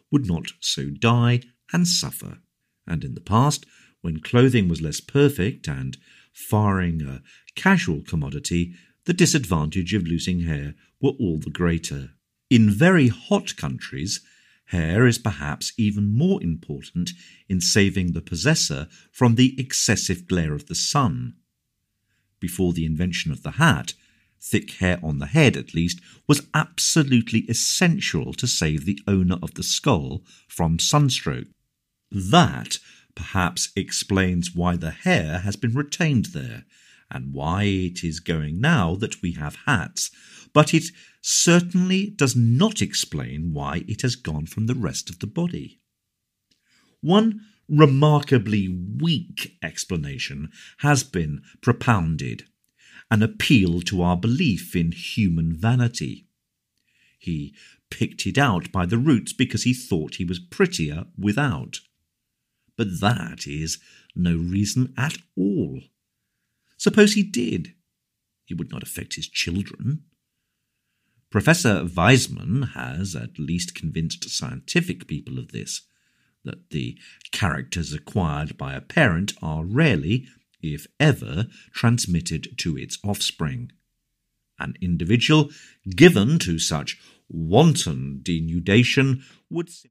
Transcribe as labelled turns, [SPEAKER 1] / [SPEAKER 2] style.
[SPEAKER 1] would not so die and suffer. And in the past, when clothing was less perfect and faring a casual commodity, the disadvantage of losing hair were all the greater. In very hot countries, hair is perhaps even more important in saving the possessor from the excessive glare of the sun. Before the invention of the hat, thick hair on the head, at least, was absolutely essential to save the owner of the skull from sunstroke. That perhaps explains why the hair has been retained there, and why it is going now that we have hats, but it certainly does not explain why it has gone from the rest of the body. One remarkably weak explanation has been propounded, an appeal to our belief in human vanity. He picked it out by the roots because he thought he was prettier without. But that is no reason at all. Suppose he did. It would not affect his children. Professor Weizmann has at least convinced scientific people of this, that the characters acquired by a parent are rarely, if ever, transmitted to its offspring. An individual given to such wanton denudation would